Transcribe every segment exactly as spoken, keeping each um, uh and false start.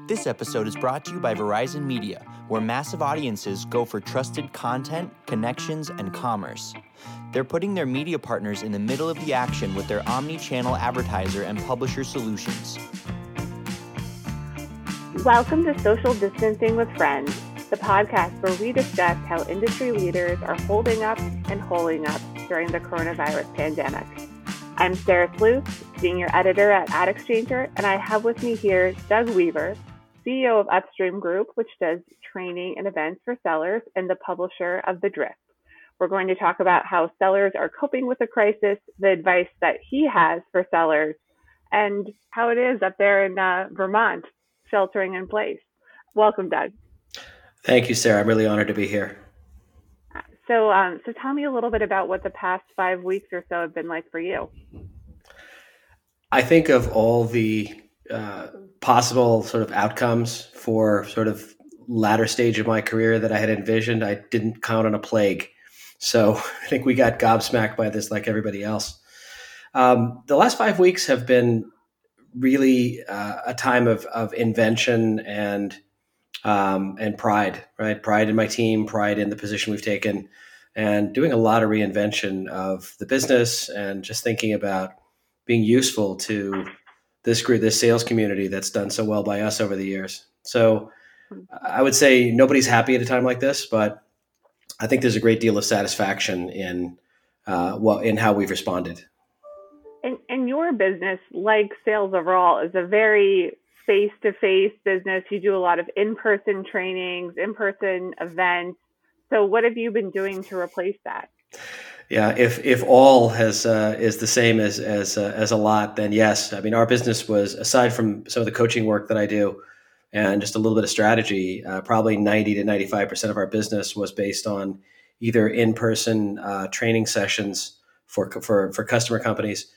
This episode is brought to you by Verizon Media, where massive audiences go for trusted content, connections, and commerce. They're putting their media partners in the middle of the action with their omni-channel advertiser and publisher solutions. Welcome to Social Distancing with Friends, the podcast where we discuss how industry leaders are holding up and holding up during the coronavirus pandemic. I'm Sarah Sleuth, Senior Editor at AdExchanger, and I have with me here Doug Weaver, C E O of Upstream Group, which does training and events for sellers, and the publisher of The Drift. We're going to talk about how sellers are coping with the crisis, the advice that he has for sellers, and how it is up there in uh, Vermont, sheltering in place. Welcome, Doug. Thank you, Sarah. I'm really honored to be here. So, um, so tell me a little bit about what the past five weeks or so have been like for you. I think of all the uh, possible sort of outcomes for sort of latter stage of my career that I had envisioned. I didn't count on a plague. So I think we got gobsmacked by this like everybody else. Um, the last five weeks have been really uh, a time of, of invention and um, and pride, right? Pride in my team, pride in the position we've taken, and doing a lot of reinvention of the business and just thinking about being useful to this group, this sales community that's done so well by us over the years. So I would say nobody's happy at a time like this, but I think there's a great deal of satisfaction in uh, well in how we've responded. And, and your business, like sales overall, is a very face-to-face business. You do a lot of in-person trainings, in-person events. So what have you been doing to replace that? Yeah, if if all has uh, is the same as as uh, as a lot, then yes. I mean, our business was, aside from some of the coaching work that I do and just a little bit of strategy, uh, probably ninety to ninety-five percent of our business was based on either in-person uh, training sessions for for for customer companies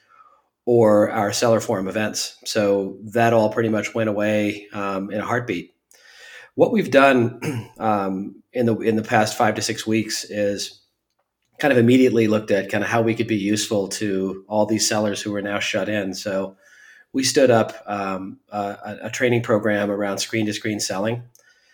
or our seller forum events. So that all pretty much went away um, in a heartbeat. What we've done um, in the in the past five to six weeks is kind of immediately looked at kind of how we could be useful to all these sellers who are now shut in. So we stood up um, a, a training program around screen-to-screen selling,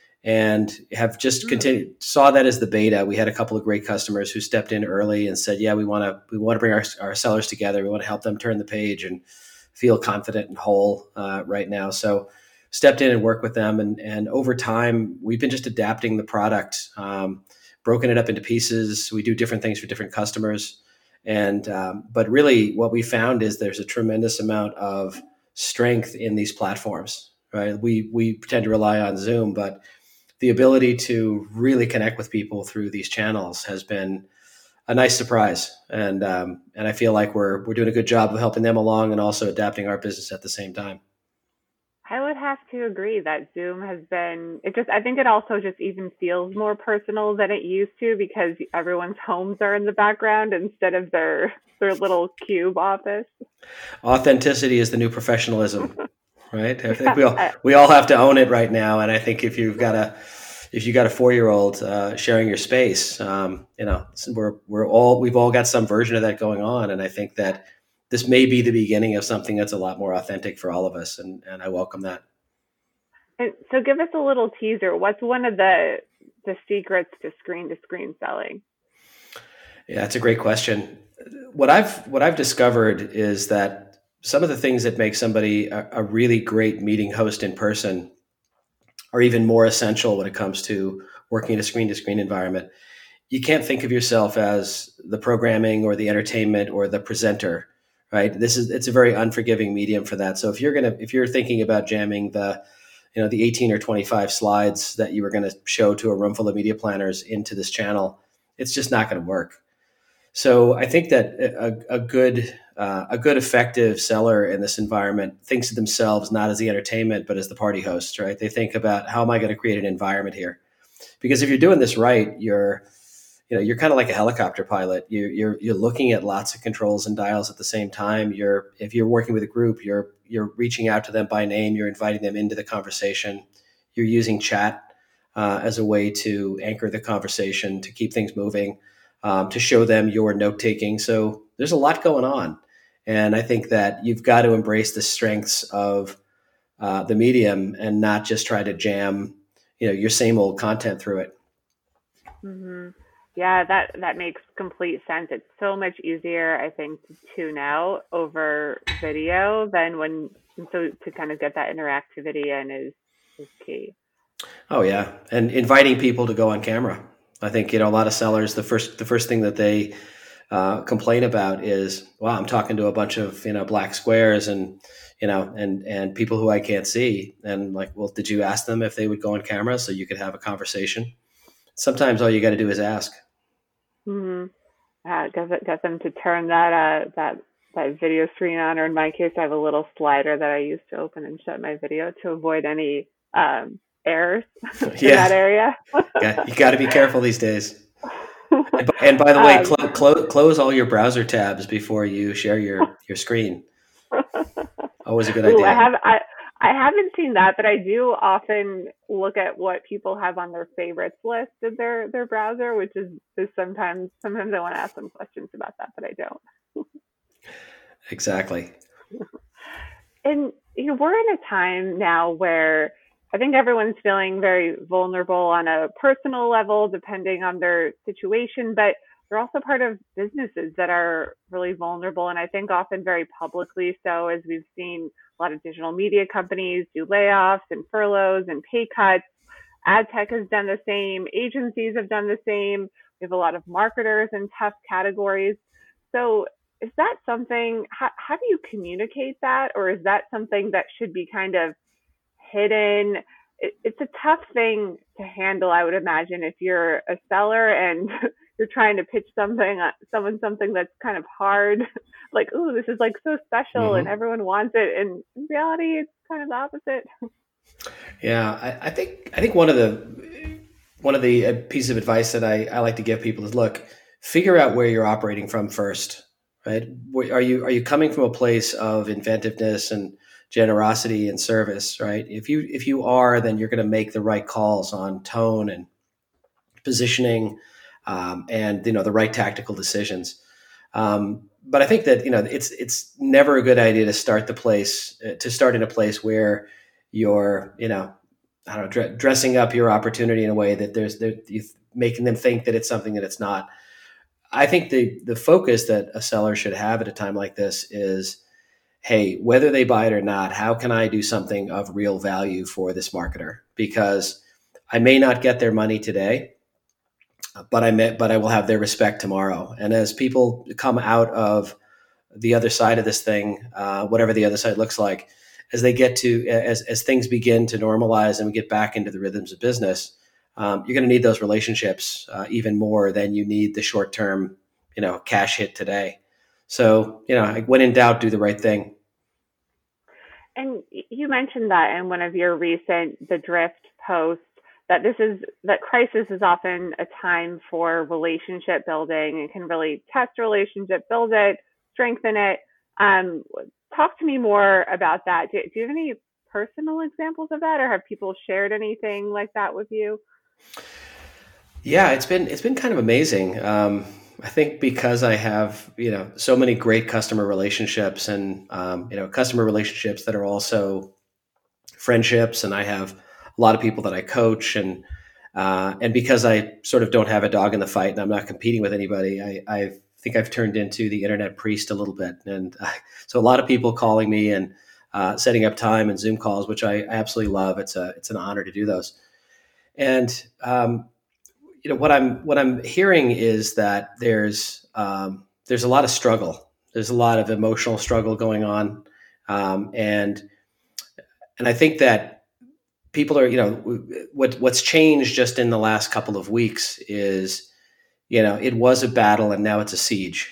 and have just continued, saw that as the beta. We had a couple of great customers who stepped in early and said, yeah, we want to we want to bring our, our sellers together. We want to help them turn the page and feel confident and whole uh, right now. So stepped in and worked with them. And, and over time, we've been just adapting the product, um, broken it up into pieces. We do different things for different customers. And um, but really what we found is there's a tremendous amount of strength in these platforms, right? We, we tend to rely on Zoom, but the ability to really connect with people through these channels has been a nice surprise. And um, and I feel like we're we're doing a good job of helping them along and also adapting our business at the same time. I would have to agree that Zoom has been, it just, I think it also just even feels more personal than it used to because everyone's homes are in the background instead of their, their little cube office. Authenticity is the new professionalism. Right. I think we all we all have to own it right now. And I think if you've got a if you got a four year old uh, sharing your space, um, you know, we're we're all we've all got some version of that going on. And I think that this may be the beginning of something that's a lot more authentic for all of us. And and I welcome that. And so give us a little teaser. What's one of the the secrets to screen to screen selling? Yeah, that's a great question. What I've what I've discovered is that some of the things that make somebody a, a really great meeting host in person are even more essential when it comes to working in a screen-to-screen environment. You can't think of yourself as the programming or the entertainment or the presenter, right? This is it's a very unforgiving medium for that. So if you're gonna if you're thinking about jamming the you know the eighteen or twenty-five slides that you were going to show to a room full of media planners into this channel, it's just not going to work. So I think that a, a good uh, a good effective seller in this environment thinks of themselves not as the entertainment, but as the party host, right? They think about how am I going to create an environment here? Because if you're doing this right, you're you know you're kind of like a helicopter pilot. You, you're you're looking at lots of controls and dials at the same time. You're if you're working with a group, you're you're reaching out to them by name. You're inviting them into the conversation. You're using chat uh, as a way to anchor the conversation, to keep things moving. Um, to show them your note taking. So there's a lot going on. And I think that you've got to embrace the strengths of uh, the medium and not just try to jam, you know, your same old content through it. Mm-hmm. Yeah, that, that makes complete sense. It's so much easier, I think, to tune out over video than when, and so to kind of get that interactivity in is, is key. Oh yeah. And inviting people to go on camera. I think, you know, a lot of sellers, the first, the first thing that they uh, complain about is, wow, I'm talking to a bunch of, you know, black squares and, you know, and, and people who I can't see. And like, well, did you ask them if they would go on camera so you could have a conversation? Sometimes all you got to do is ask. Mm-hmm. Uh, get, get them to turn that uh, that that video screen on, or in my case, I have a little slider that I use to open and shut my video to avoid any um, errors in Yeah. that area. Yeah, you got to be careful these days. And, and by the way, Um, clo- clo- close all your browser tabs before you share your, your screen. Always a good Ooh, idea. I have I, I haven't seen that, but I do often look at what people have on their favorites list in their, their browser, which is, is sometimes sometimes I want to ask them questions about that, but I don't. Exactly. And you know, we're in a time now where I think everyone's feeling very vulnerable on a personal level, depending on their situation, but they're also part of businesses that are really vulnerable. And I think often very publicly so, as we've seen a lot of digital media companies do layoffs and furloughs and pay cuts. Ad tech has done the same. Agencies have done the same. We have a lot of marketers in tough categories. So is that something, how, how do you communicate that? Or is that something that should be kind of hidden? It, it's a tough thing to handle, I would imagine, if you're a seller and you're trying to pitch something, uh, someone something that's kind of hard, like, ooh, this is like so special Mhm. and everyone wants it. And in reality, it's kind of the opposite. Yeah, I, I think I think one of the one of the uh, pieces of advice that I, I like to give people is, look, figure out where you're operating from first, right? Where, are you are you coming from a place of inventiveness and generosity and service, right? If you if you are, then you're going to make the right calls on tone and positioning, um, and you know the right tactical decisions. Um, but I think that you know it's it's never a good idea to start the place uh, to start in a place where you're you know I don't know dre- dressing up your opportunity in a way that there's there, you making them think that it's something that it's not. I think the the focus that a seller should have at a time like this is, hey, whether they buy it or not, how can I do something of real value for this marketer? Because I may not get their money today, but I may, but I will have their respect tomorrow. And as people come out of the other side of this thing, uh, whatever the other side looks like, as they get to as as things begin to normalize and we get back into the rhythms of business, um, you're going to need those relationships uh, even more than you need the short term, you know, cash hit today. So, you know, when in doubt, do the right thing. And you mentioned that in one of your recent The Drift posts, that this is that crisis is often a time for relationship building and can really test a relationship, build it, strengthen it. Um, talk to me more about that. Do, do you have any personal examples of that, or have people shared anything like that with you? Yeah, it's been it's been kind of amazing. Um, I think because I have you know so many great customer relationships and um, you know customer relationships that are also friendships, and I have a lot of people that I coach, and uh, and because I sort of don't have a dog in the fight and I'm not competing with anybody, I, I think I've turned into the internet priest a little bit, and uh, so a lot of people calling me and uh, setting up time and Zoom calls, which I absolutely love. It's a it's an honor to do those, and um, you know what I'm what I'm hearing is that there's um, there's a lot of struggle. There's a lot of emotional struggle going on, um, and and I think that people are, you know, what what's changed just in the last couple of weeks is, you know, it was a battle and now it's a siege.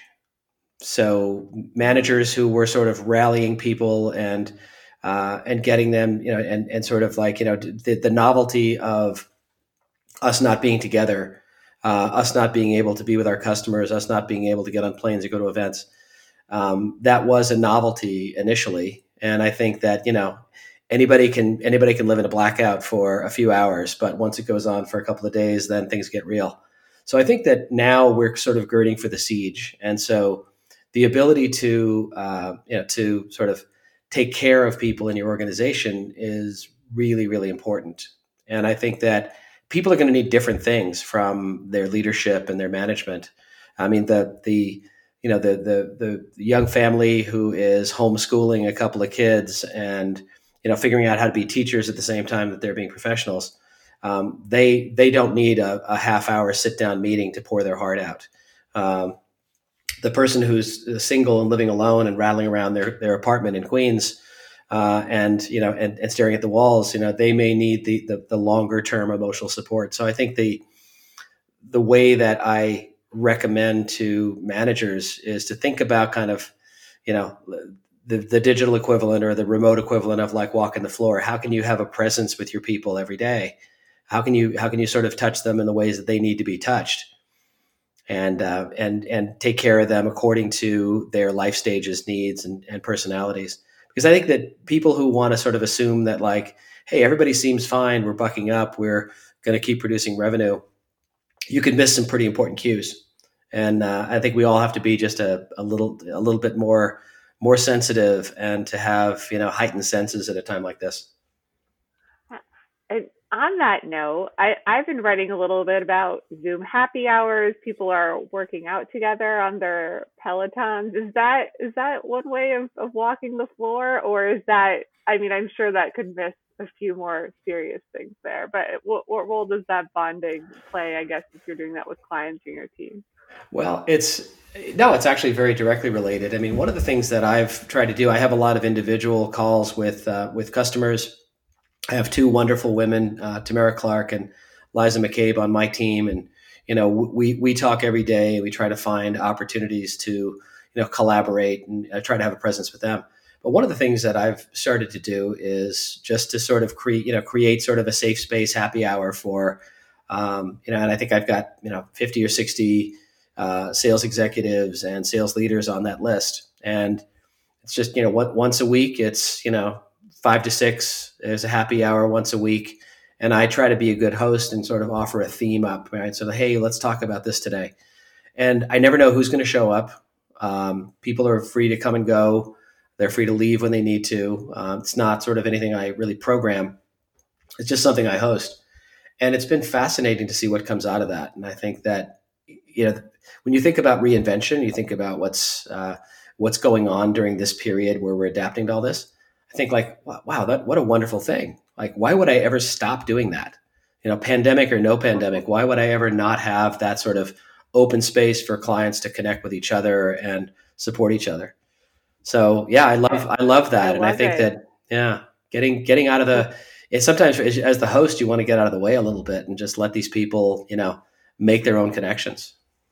So managers who were sort of rallying people and uh, and getting them, you know, and and sort of like, you know, the, the novelty of us not being together, uh, us not being able to be with our customers, us not being able to get on planes and go to events. Um, that was a novelty initially, and I think that you know anybody can anybody can live in a blackout for a few hours, but once it goes on for a couple of days, then things get real. So I think that now we're sort of girding for the siege, and so the ability to uh, you know to sort of take care of people in your organization is really, really important. And I think that people are going to need different things from their leadership and their management. I mean, the the you know the the the young family who is homeschooling a couple of kids and you know figuring out how to be teachers at the same time that they're being professionals. Um, they they don't need a, a half hour sit down meeting to pour their heart out. Um, the person who's single and living alone and rattling around their their apartment in Queens uh, and you know and, and staring at the walls, you know, they may need the the, the longer term emotional support. So I think the the way that I recommend to managers is to think about kind of, you know, the, the digital equivalent or the remote equivalent of like walking the floor. How can you have a presence with your people every day? How can you how can you sort of touch them in the ways that they need to be touched, and uh, and and take care of them according to their life stages, needs, and, and personalities? Because I think that people who want to sort of assume that like, hey, everybody seems fine, we're bucking up, we're going to keep producing revenue, you could miss some pretty important cues. And uh, I think we all have to be just a, a little a little bit more more sensitive and to have you know heightened senses at a time like this. And on that note, I, I've been writing a little bit about Zoom happy hours. People are working out together on their Pelotons. Is that is that one way of, of walking the floor, or is that? I mean, I'm sure that could miss a few more serious things there. But what, what role does that bonding play, I guess, if you're doing that with clients in your team? Well, it's no, it's actually very directly related. I mean, one of the things that I've tried to do, I have a lot of individual calls with uh, with customers. I have two wonderful women, uh, Tamara Clark and Liza McCabe, on my team, and you know, we we talk every day. We try to find opportunities to you know collaborate and uh, try to have a presence with them. But one of the things that I've started to do is just to sort of create, you know, create sort of a safe space happy hour for, um, you know, and I think I've got you know fifty or sixty uh, sales executives and sales leaders on that list, and it's just you know what once a week, it's you know. Five to six, there's a happy hour once a week. And I try to be a good host and sort of offer a theme up, right? So, hey, let's talk about this today. And I never know who's going to show up. Um, people are free to come and go. They're free to leave when they need to. Um, it's not sort of anything I really program. It's just something I host. And it's been fascinating to see what comes out of that. And I think that, you know, when you think about reinvention, you think about what's uh, what's going on during this period where we're adapting to all this. I think like, wow, that what a wonderful thing. Like, why would I ever stop doing that? You know, pandemic or no pandemic, why would I ever not have that sort of open space for clients to connect with each other and support each other? So yeah, I love, I love that. I and I think it. that, yeah, getting, getting out of the, it's sometimes as the host, you want to get out of the way a little bit and just let these people, you know, make their own connections.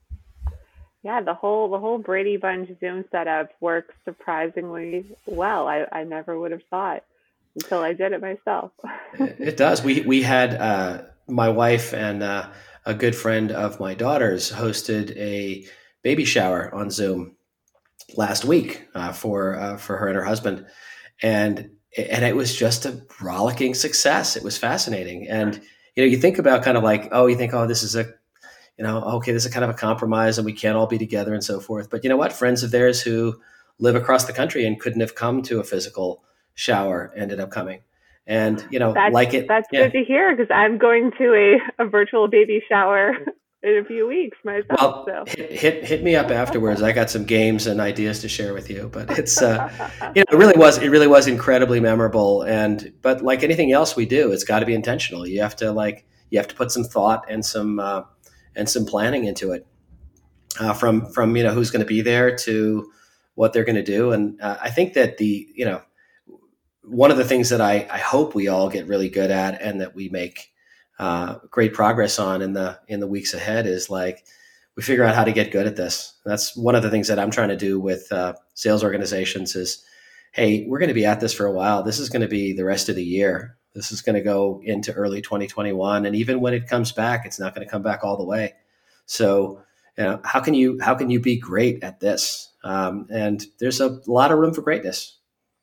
Yeah, the whole the whole Brady Bunch Zoom setup works surprisingly well. I, I never would have thought until I did it myself. It does. We we had uh, my wife and uh, a good friend of my daughter's hosted a baby shower on Zoom last week uh, for uh, for her and her husband, and and it was just a rollicking success. It was fascinating, and you know, you think about kind of like, oh, you think, oh, this is a you know, okay, this is kind of a compromise and we can't all be together and so forth. But you know what? Friends of theirs who live across the country and couldn't have come to a physical shower ended up coming. And, you know, that's, like it. That's yeah. good to hear because I'm going to a, a virtual baby shower in a few weeks myself. Well, so. hit, hit hit me up afterwards. I got some games and ideas to share with you, but it's, uh, you know, it really was, it really was incredibly memorable. And, but like anything else we do, it's got to be intentional. You have to like, you have to put some thought and some, uh, and some planning into it, uh, from from you know who's going to be there to what they're going to do. And uh, I think that the you know one of the things that I, I hope we all get really good at and that we make uh, great progress on in the in the weeks ahead is like we figure out how to get good at this. That's one of the things that I'm trying to do with uh, sales organizations is, hey, we're going to be at this for a while. This is going to be the rest of the year. This is going to go into early twenty twenty-one, and even when it comes back, it's not going to come back all the way. So, you know, how can you how can you be great at this? Um, and there's a lot of room for greatness.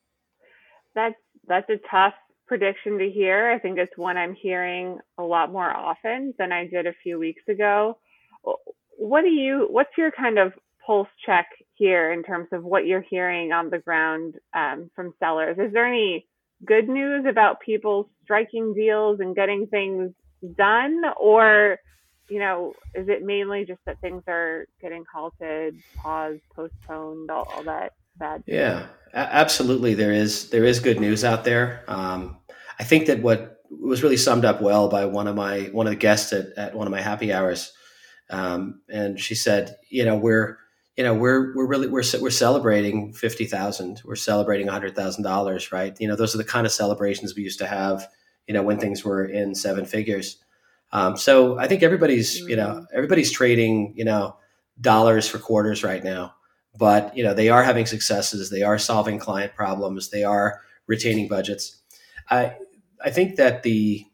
That's that's a tough prediction to hear. I think it's one I'm hearing a lot more often than I did a few weeks ago. What do you? What's your kind of pulse check hear in terms of what you're hearing on the ground um, from sellers. Is there any good news about people striking deals and getting things done, or, you know, is it mainly just that things are getting halted, paused, postponed, all, all that bad news? Yeah, a- absolutely. There is there is good news out there. Um, I think that what was really summed up well by one of my one of the guests at, at one of my happy hours, um, and she said, you know, we're you know we're we're really we're we're celebrating fifty thousand, we're celebrating a hundred thousand dollars, right? You know, those are the kind of celebrations we used to have, you know, when things were in seven figures. Um, so I think everybody's you know everybody's trading you know dollars for quarters right now. But you know they are having successes. They are solving client problems. They are retaining budgets. I I think that the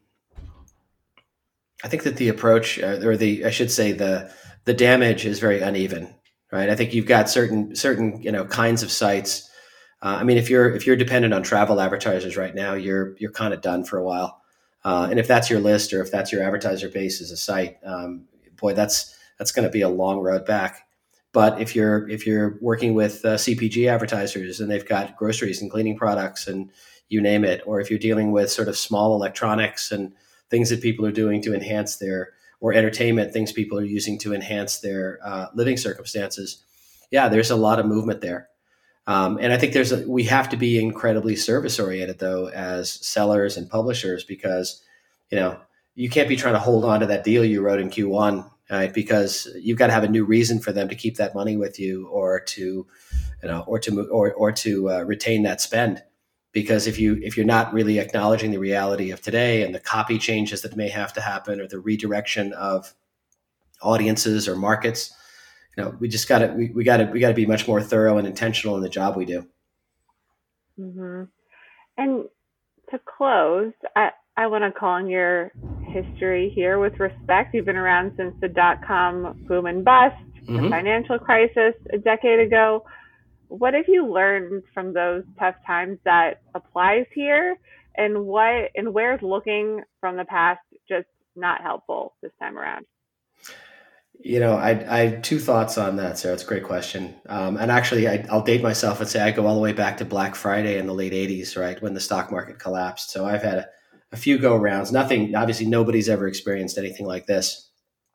I think that the approach, uh, or the I should say the the damage is very uneven, right? I think you've got certain certain you know kinds of sites. Uh, I mean, if you're if you're dependent on travel advertisers right now, you're you're kind of done for a while. Uh, and if that's your list, or if that's your advertiser base as a site, um, boy, that's that's going to be a long road back. But if you're if you're working with uh, C P G advertisers and they've got groceries and cleaning products and you name it, or if you're dealing with sort of small electronics and things that people are doing to enhance their, or entertainment, things people are using to enhance their uh, living circumstances, yeah, there's a lot of movement there. Um, and I think there's a, we have to be incredibly service oriented though as sellers and publishers, because you know you can't be trying to hold on to that deal you wrote in Q one. Right, because you've got to have a new reason for them to keep that money with you, or to, you know, or to or or to uh, retain that spend. Because if you if you're not really acknowledging the reality of today and the copy changes that may have to happen, or the redirection of audiences or markets, you know, we just got to we, we got to we got to be much more thorough and intentional in the job we do. Mm-hmm. And to close, I, I want to call on your history here with respect. You've been around since the dot-com boom and bust, mm-hmm. the financial crisis a decade ago. What have you learned from those tough times that applies here? And what and where's looking from the past just not helpful this time around? You know, I, I have two thoughts on that, Sarah. It's a great question. Um, and actually, I, I'll date myself and say I go all the way back to Black Friday in the late eighties, right, when the stock market collapsed. So I've had a, a few go-rounds. Nothing, obviously, nobody's ever experienced anything like this.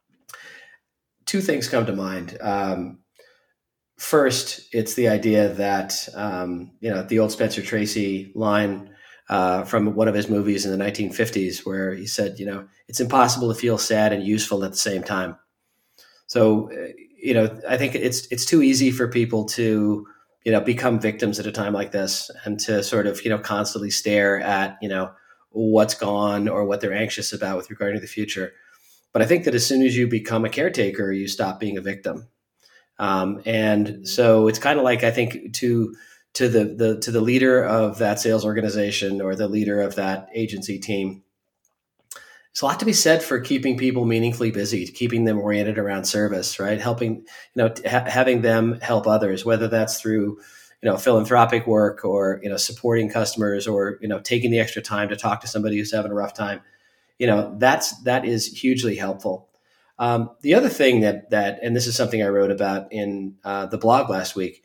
Two things come to mind. Um, first, it's the idea that, um, you know, the old Spencer Tracy line uh, from one of his movies in the nineteen fifties, where he said, you know, it's impossible to feel sad and useful at the same time. So, you know, I think it's it's too easy for people to, you know, become victims at a time like this, and to sort of, you know, constantly stare at, you know, what's gone or what they're anxious about with regard to the future. But I think that as soon as you become a caretaker, you stop being a victim. Um, and so it's kind of like, I think to to the the to the leader of that sales organization or the leader of that agency team, there's a lot to be said for keeping people meaningfully busy, keeping them oriented around service, right? Helping, you know, ha- having them help others, whether that's through, you know, philanthropic work, or, you know, supporting customers, or, you know, taking the extra time to talk to somebody who's having a rough time. You know, that's, that is hugely helpful. Um, the other thing that, that, and this is something I wrote about in uh, the blog last week,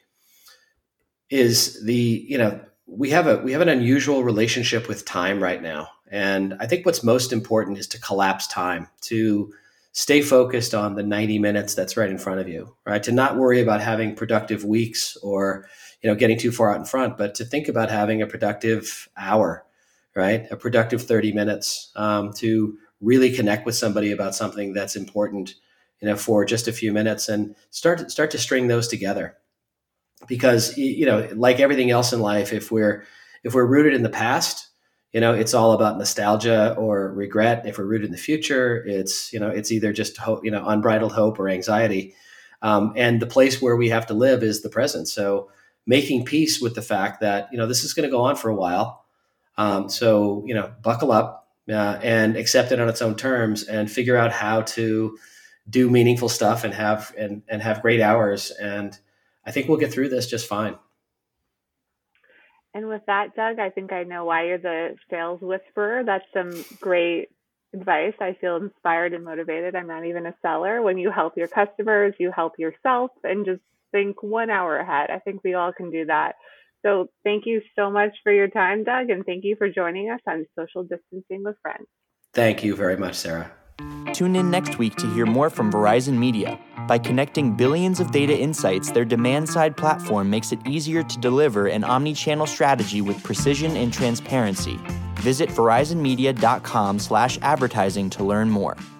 is the, you know, we have a, we have an unusual relationship with time right now. And I think what's most important is to collapse time, to stay focused on the ninety minutes that's right in front of you, right? To not worry about having productive weeks, or, you know, getting too far out in front, but to think about having a productive hour, right? A productive thirty minutes um, to really connect with somebody about something that's important, you know, for just a few minutes, and start, start to string those together. Because, you know, like everything else in life, if we're, if we're rooted in the past, you know, it's all about nostalgia or regret. If we're rooted in the future, it's, you know, it's either just hope, you know, unbridled hope or anxiety. Um, and the place where we have to live is the present. So making peace with the fact that, you know, this is going to go on for a while. Um, so, you know, buckle up uh, and accept it on its own terms, and figure out how to do meaningful stuff and have, and, and have great hours. And I think we'll get through this just fine. And with that, Doug, I think I know why you're the sales whisperer. That's some great advice. I feel inspired and motivated. I'm not even a seller. When you help your customers, you help yourself, and just think one hour ahead. I think we all can do that. So thank you so much for your time, Doug, and thank you for joining us on Social Distancing with Friends. Thank you very much, Sarah. Tune in next week to hear more from Verizon Media. By connecting billions of data insights, their demand-side platform makes it easier to deliver an omni-channel strategy with precision and transparency. Visit verizon media dot com slash advertising to learn more.